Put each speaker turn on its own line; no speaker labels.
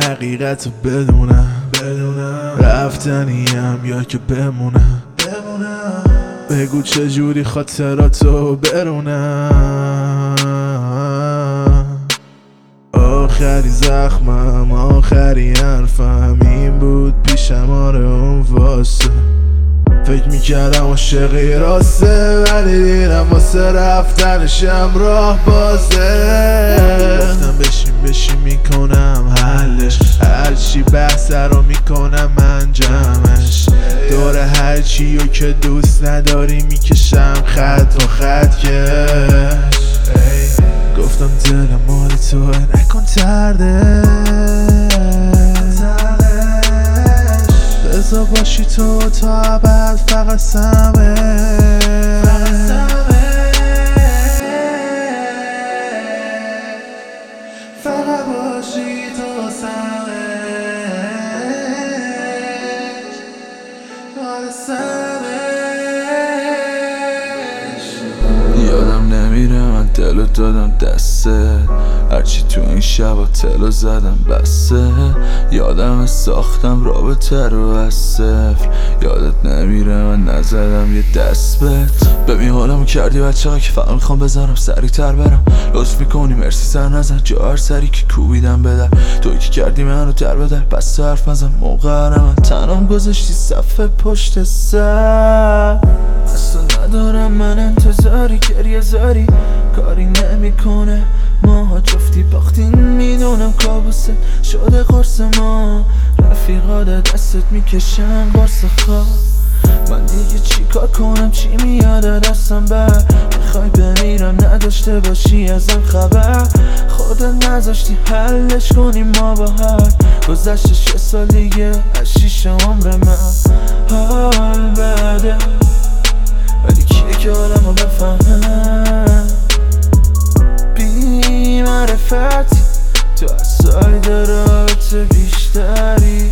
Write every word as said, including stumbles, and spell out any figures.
حقیقت رو بدونم رفتنیم یا که بمونم بگو چجوری خاطراتو برونم. آخری زخمم آخری حرفم این بود پیشم آره اون واسه فکر میکردم عاشقی راسته ولی دیدم واسه رفتنشم راه بازه. گفتم بشین بشین میکنم حلش هرچی بحث رو میکنم من جمعش دور هرچی رو که دوست نداری میکشم خط و خط کش. گفتم دلم مال توه نکن تردش بذار باشی تو تا ابد فقط سمه فقط باشی تو سمش آره سمش.
یادم نمیره من دلو دادم دسته هرچی تو این شبا تلو زدم بسته یادم ساختم رابطه رو از صفر یادت نمیره من نزدم یه دست بهت. ببین حالمو کردی بچه‌ها که فقط میخوام بزنم سریع تر برم لطف میکنی مرسی سر نزن جا هر سری که کوبیدم بدر توی که کردی منو در بدر بس تو حرف نزن موقع من تنم گذاشتی صفحه پشت سر اصلا ندارم من انتظاری گریه زاری کاری نمیکنه ماها جفتی باختین میدونم کابوست شده قرص ما رفیقات دستت میکشن قرص خواب من دیگه چی کار کنم چی میاد دستم بر میخوای بمیرم نداشته باشی ازم خبر خودت نذاشتی حلش کنیم ما با هر گذشته شش سال دیگه از شیش عمر من حال بده ولی کیه که حالمو بفهمه بی معرفتی تو از ساید رابطه بیشتری